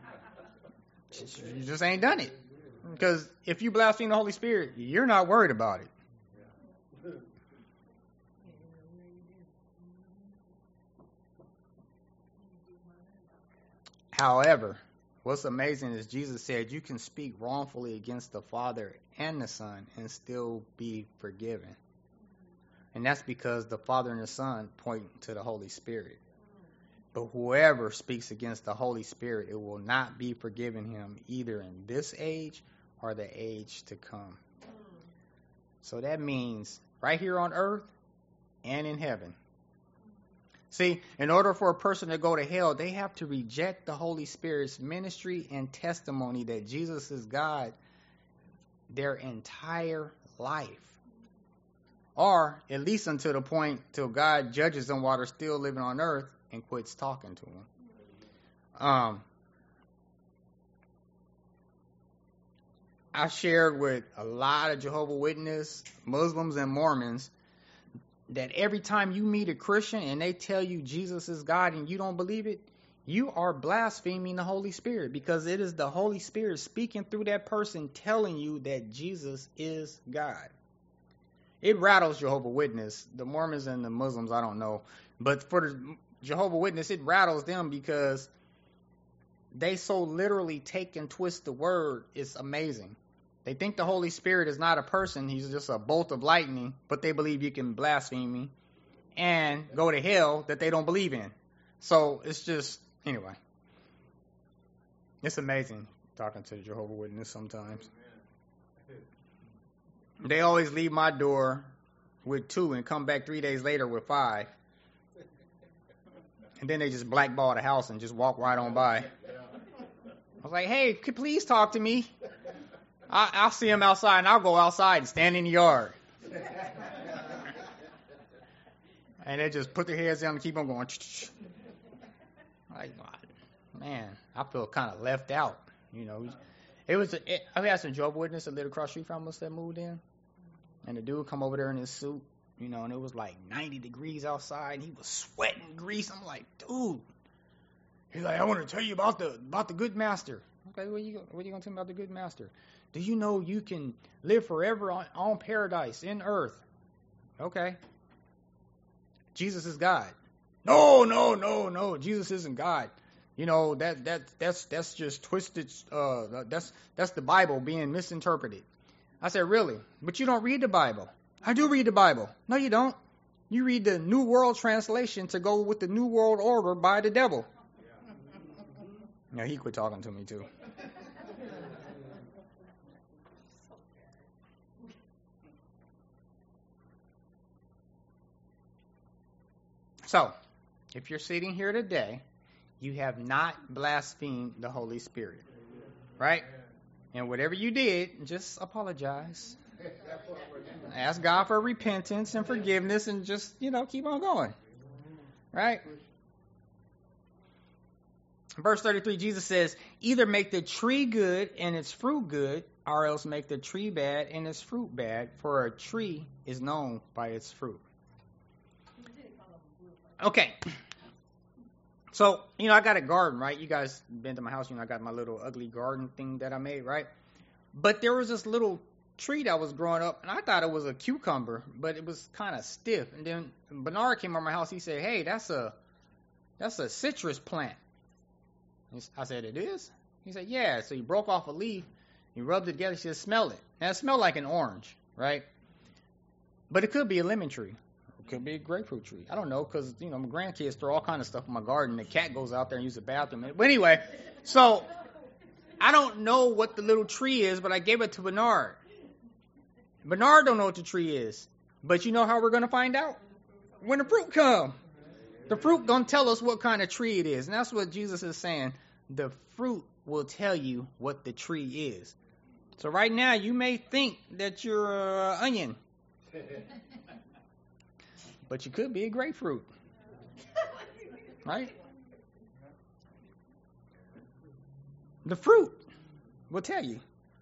You just ain't done it. Because if you blaspheme the Holy Spirit, you're not worried about it. However, what's amazing is Jesus said you can speak wrongfully against the Father and the Son and still be forgiven. And that's because the Father and the Son point to the Holy Spirit. But whoever speaks against the Holy Spirit, it will not be forgiven him either in this age or the age to come. So that means right here on earth and in heaven. See, in order for a person to go to hell, they have to reject the Holy Spirit's ministry and testimony that Jesus is God their entire life. Or at least until the point till God judges them while they're still living on earth and quits talking to them. I shared with a lot of Jehovah's Witnesses, Muslims, and Mormons that every time you meet a Christian and they tell you Jesus is God and you don't believe it, you are blaspheming the Holy Spirit, because it is the Holy Spirit speaking through that person telling you that Jesus is God. It rattles Jehovah's Witnesses. The Mormons and the Muslims, I don't know. But for the Jehovah's Witnesses, it rattles them because they so literally take and twist the word. It's amazing. They think the Holy Spirit is not a person. He's just a bolt of lightning, but they believe you can blaspheme me and go to hell that they don't believe in. So it's just, anyway. It's amazing talking to the Jehovah's Witnesses sometimes. They always leave my door with 2 and come back 3 days later with 5. And then they just blackball the house and just walk right on by. I was like, hey, could please talk to me? I'll see him outside, and I'll go outside and stand in the yard. And they just put their heads down and keep on going. Like, man, I feel kind of left out. You know, I had some Jehovah's Witnesses that lived across the street from us that moved in. And the dude come over there in his suit, you know, and it was like 90 degrees outside, and he was sweating grease. I'm like, dude. He's like, I want to tell you about the good master. Okay, what are you going to tell me about the good master? Do you know you can live forever on paradise in earth? Okay. Jesus is God. No. Jesus isn't God. You know, that's just twisted. That's the Bible being misinterpreted. I said, really? But you don't read the Bible. I do read the Bible. No, you don't. You read the New World Translation to go with the New World Order by the devil. Yeah, he quit talking to me too. So, if you're sitting here today, you have not blasphemed the Holy Spirit, right? And whatever you did, just apologize. Ask God for repentance and forgiveness and just, keep on going, right? Verse 33, Jesus says, either make the tree good and its fruit good, or else make the tree bad and its fruit bad, for a tree is known by its fruit. Okay. So, I got a garden, right? You guys been to my house, I got my little ugly garden thing that I made, right? But there was this little tree that was growing up, and I thought it was a cucumber, but it was kind of stiff. And then Bernard came over my house, he said, hey, that's a citrus plant. I said, it is? He said, yeah. So he broke off a leaf, he rubbed it together, he said, smell it. Now it smelled like an orange, right? But it could be a lemon tree. It could be a grapefruit tree. I don't know, because, you know, my grandkids throw all kind of stuff in my garden. The cat goes out there and uses the bathroom. But anyway, so I don't know what the little tree is, but I gave it to Bernard. Bernard don't know what the tree is. But you know how we're going to find out? When the fruit come. The fruit going to tell us what kind of tree it is. And that's what Jesus is saying. The fruit will tell you what the tree is. So right now, you may think that you're an onion. But you could be a grapefruit. Right? The fruit will tell you.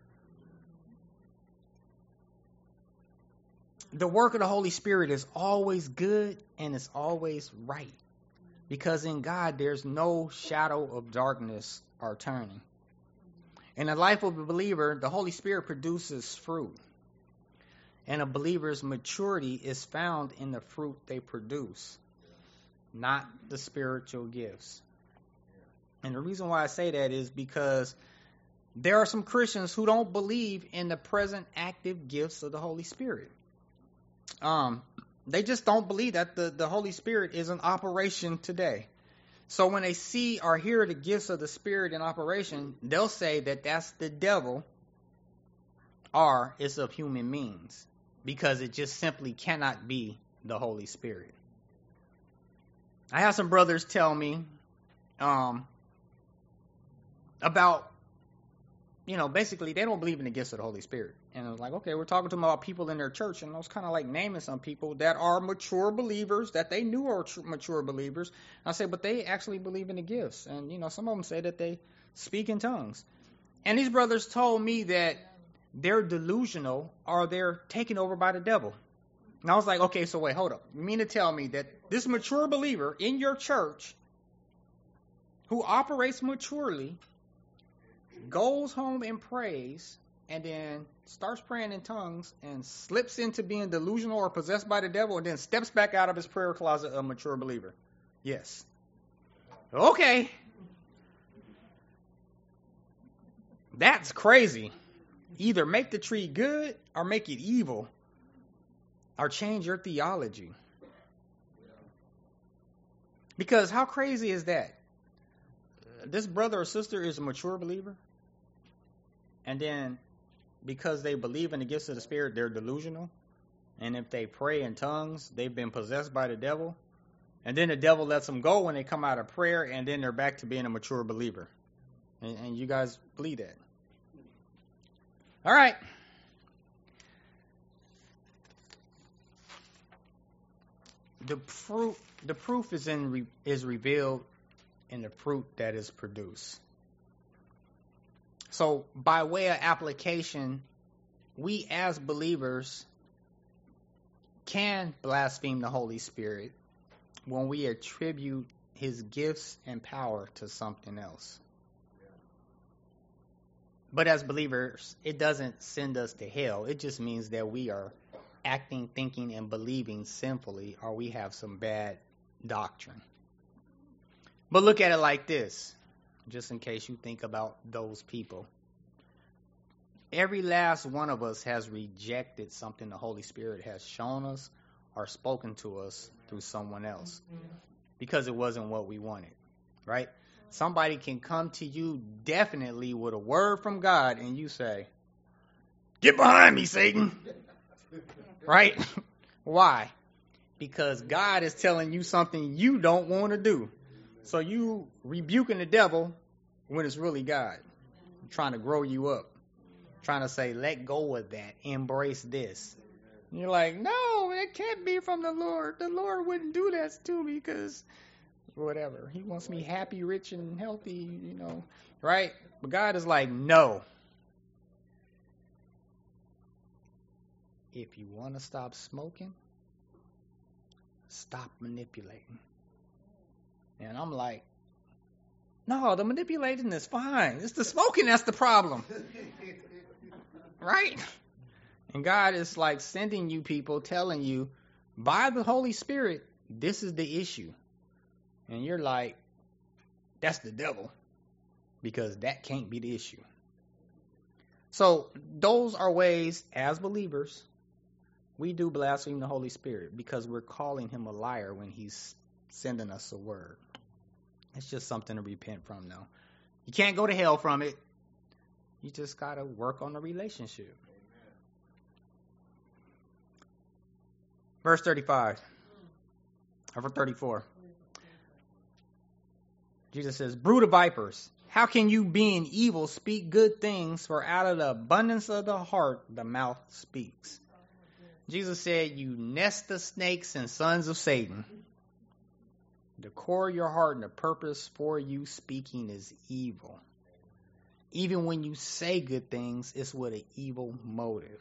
The work of the Holy Spirit is always good and it's always right. Because in God, there's no shadow of darkness or turning. In the life of a believer, the Holy Spirit produces fruit. And a believer's maturity is found in the fruit they produce, not the spiritual gifts. And the reason why I say that is because there are some Christians who don't believe in the present active gifts of the Holy Spirit. They just don't believe that the Holy Spirit is in operation today. So when they see or hear the gifts of the Spirit in operation, they'll say that that's the devil or it's of human means. Because it just simply cannot be the Holy Spirit. I have some brothers tell me about, you know, basically they don't believe in the gifts of the Holy Spirit. And I was like, okay, we're talking to them about people in their church. And I was kind of like naming some people that are mature believers, that they knew are mature believers. And I said, but they actually believe in the gifts. And, you know, some of them say that they speak in tongues. And these brothers told me that they're delusional or they're taken over by the devil. And I was like, okay, so wait, hold up. You mean to tell me that this mature believer in your church who operates maturely goes home and prays and then starts praying in tongues and slips into being delusional or possessed by the devil and then steps back out of his prayer closet a mature believer? Yes. Okay. That's crazy. Either make the tree good or make it evil or change your theology. Because how crazy is that? This brother or sister is a mature believer. And then because they believe in the gifts of the Spirit, they're delusional. And if they pray in tongues, they've been possessed by the devil. And then the devil lets them go when they come out of prayer. And then they're back to being a mature believer. And you guys believe that. All right. The proof is revealed in the fruit that is produced. So by way of application, we as believers can blaspheme the Holy Spirit when we attribute his gifts and power to something else. But as believers, it doesn't send us to hell. It just means that we are acting, thinking, and believing sinfully, or we have some bad doctrine. But look at it like this, just in case you think about those people. Every last one of us has rejected something the Holy Spirit has shown us or spoken to us through someone else because it wasn't what we wanted, right? Somebody can come to you definitely with a word from God and you say, "Get behind me, Satan." Right? Why? Because God is telling you something you don't want to do. So you rebuking the devil when it's really God trying to grow you up, trying to say, let go of that, embrace this. And you're like, no, it can't be from the Lord. The Lord wouldn't do that to me because whatever. He wants me happy, rich, and healthy, right? But God is like, no. If you want to stop smoking, stop manipulating. And I'm like, no, the manipulating is fine. It's the smoking that's the problem. Right? And God is like sending you people, telling you, by the Holy Spirit, this is the issue. And you're like, that's the devil. because that can't be the issue. So those are ways, as believers, we do blaspheme the Holy Spirit because we're calling him a liar when he's sending us a word. It's just something to repent from, though. You can't go to hell from it. You just got to work on the relationship. Verse 35. Or 34. Jesus says, brood of vipers, how can you, being evil, speak good things? For out of the abundance of the heart, the mouth speaks. Jesus said, you nest of snakes and sons of Satan. The core of your heart and the purpose for you speaking is evil. Even when you say good things, it's with an evil motive.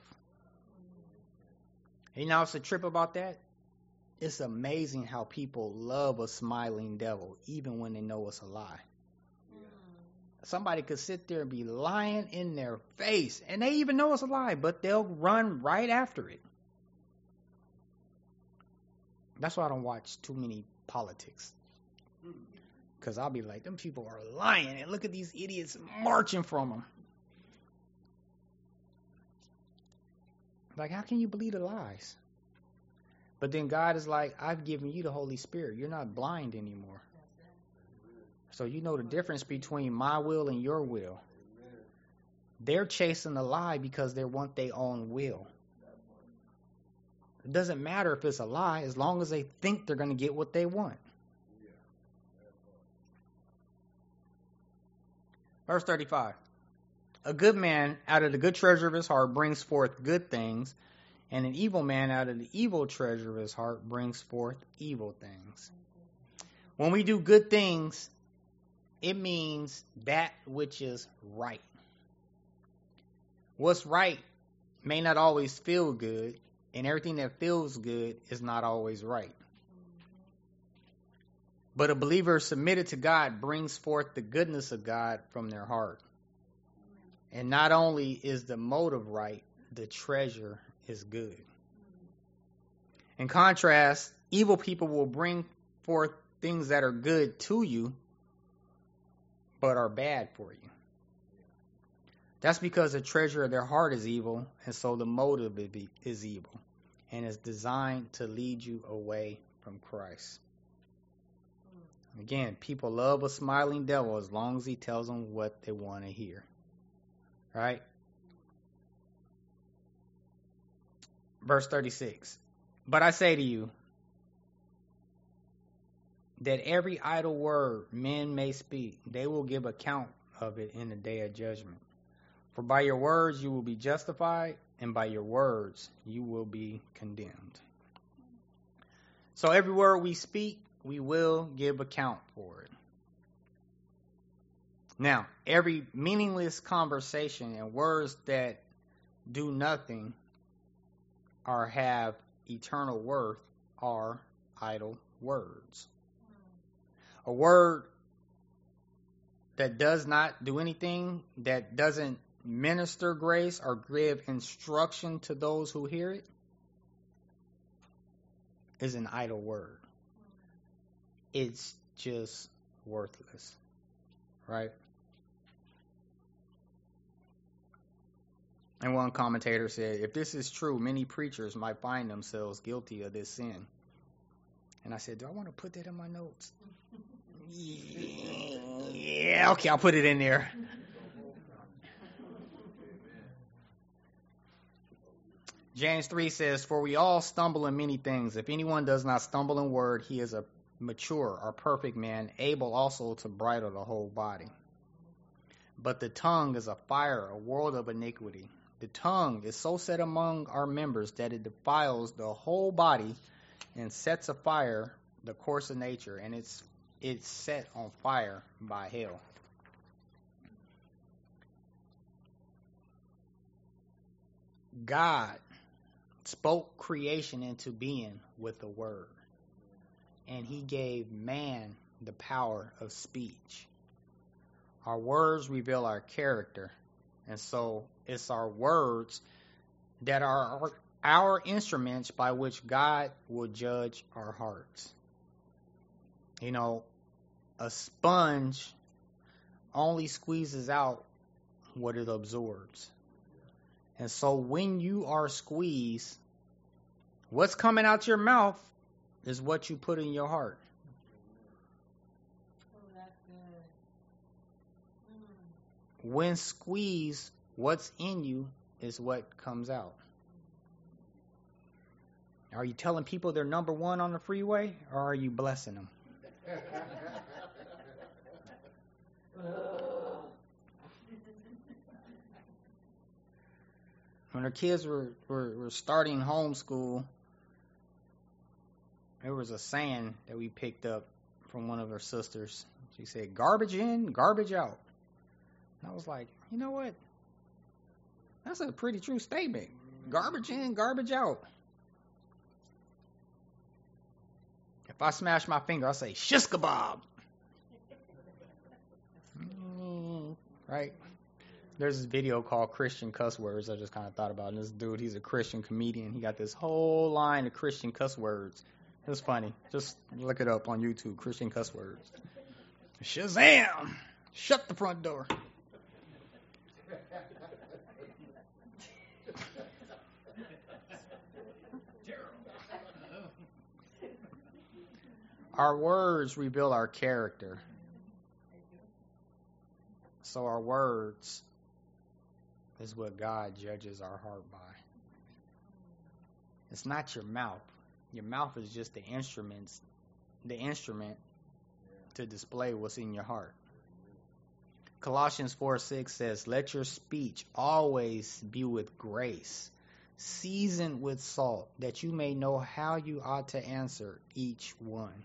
You know what's the trip about that? It's amazing how people love a smiling devil, even when they know it's a lie. Somebody could sit there and be lying in their face, and they even know it's a lie, but they'll run right after it. That's why I don't watch too many politics. Because I'll be like, them people are lying, and look at these idiots marching from them. Like, how can you believe the lies? But then God is like, I've given you the Holy Spirit. You're not blind anymore. So you know the difference between my will and your will. They're chasing the lie because they want their own will. It doesn't matter if it's a lie as long as they think they're going to get what they want. Verse 35. A good man out of the good treasure of his heart brings forth good things, and an evil man out of the evil treasure of his heart brings forth evil things. When we do good things, it means that which is right. What's right may not always feel good, and everything that feels good is not always right. But a believer submitted to God brings forth the goodness of God from their heart. And not only is the motive right, the treasure is good. In contrast, evil people will bring forth things that are good to you, but are bad for you. That's because the treasure of their heart is evil, and so the motive is evil, and is designed to lead you away from Christ. Again, people love a smiling devil as long as he tells them what they want to hear. Right? Verse 36. But I say to you that every idle word men may speak, they will give account of it in the day of judgment. For by your words you will be justified, and by your words you will be condemned. So every word we speak, we will give account for it. Now, every meaningless conversation and words that do nothing or have eternal worth are idle words. A word that does not do anything, that doesn't minister grace or give instruction to those who hear it, is an idle word. It's just worthless, right? And one commentator said, if this is true, many preachers might find themselves guilty of this sin. And I said, do I want to put that in my notes? Yeah, okay, I'll put it in there. James 3 says, for we all stumble in many things. If anyone does not stumble in word, he is a mature or perfect man, able also to bridle the whole body. But the tongue is a fire, a world of iniquity. The tongue is so set among our members that it defiles the whole body and sets afire the course of nature, and it's set on fire by hell. God spoke creation into being with a word, and he gave man the power of speech. Our words reveal our character, and so it's our words that are our instruments by which God will judge our hearts. You know, a sponge only squeezes out what it absorbs. And so when you are squeezed, what's coming out your mouth is what you put in your heart. Oh, that's good. When squeezed, what's in you is what comes out. Are you telling people they're number one on the freeway, or are you blessing them? When our kids were starting homeschool, there was a saying that we picked up from one of her sisters. She said, "Garbage in, garbage out." And I was like, you know what? That's a pretty true statement. Garbage in, garbage out. If I smash my finger, I say, "Shish kebab." Right? There's this video called Christian Cuss Words I just kind of thought about. And this dude, he's a Christian comedian. He got this whole line of Christian cuss words. It was funny. Just look it up on YouTube, Christian cuss words. Shazam! Shut the front door. Our words reveal our character. So our words is what God judges our heart by. It's not your mouth. Your mouth is just the instrument to display what's in your heart. Colossians 4:6 says, "Let your speech always be with grace, seasoned with salt, that you may know how you ought to answer each one."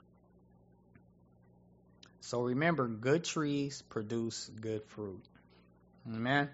So remember, good trees produce good fruit. Amen?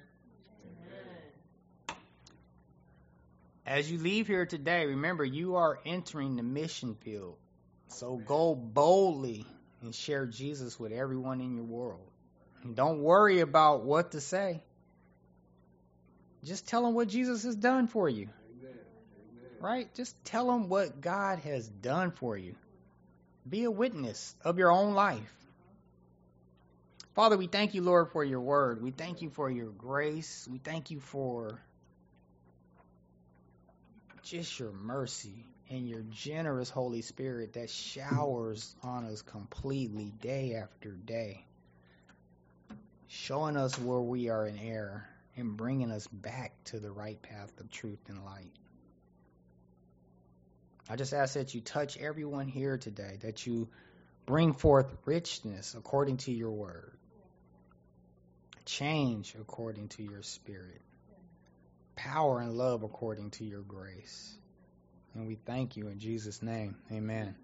As you leave here today, remember you are entering the mission field. So go boldly and share Jesus with everyone in your world. And don't worry about what to say. Just tell them what Jesus has done for you. Right? Just tell them what God has done for you. Be a witness of your own life. Father, we thank you, Lord, for your word. We thank you for your grace. We thank you for just your mercy and your generous Holy Spirit that showers on us completely day after day, showing us where we are in error and bringing us back to the right path of truth and light. I just ask that you touch everyone here today, that you bring forth richness according to your word, change according to your spirit, power and love according to your grace. And we thank you in Jesus' name. Amen.